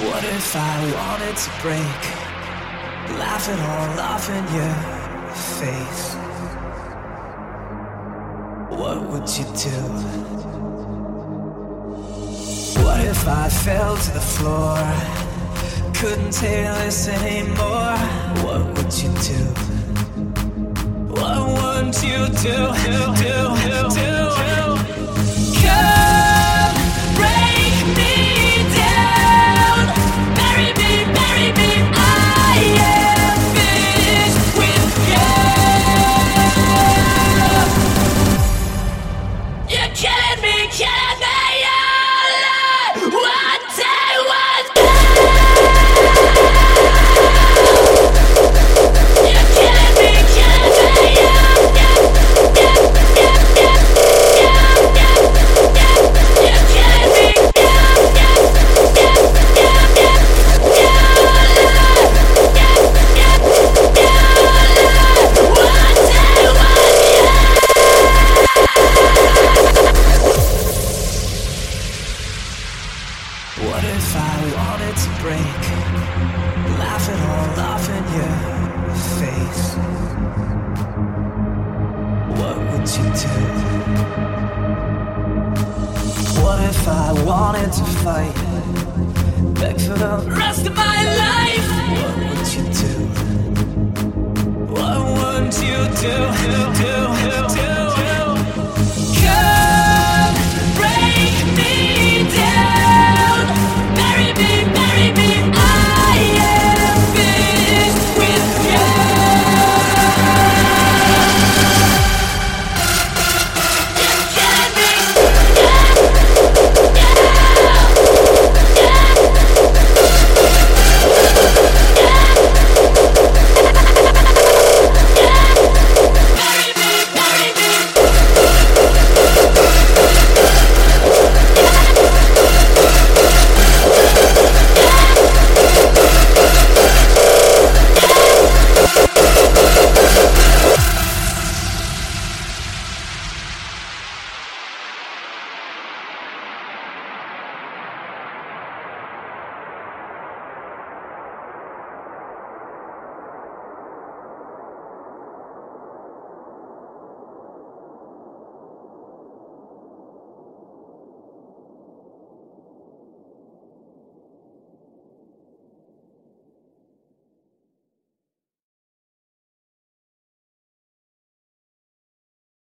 What if I wanted to break, laugh it all off in your face? What would you do? What if I fell to the floor, couldn't take this anymore? What would you do? What would you do? Come break me down, bury me, I am finished with you. You're killing me, one day was you're killing me, What if I wanted to break, laugh it all off in your face? What would you do? What if I wanted to fight, beg for the rest of my life? What would you do? What would you do?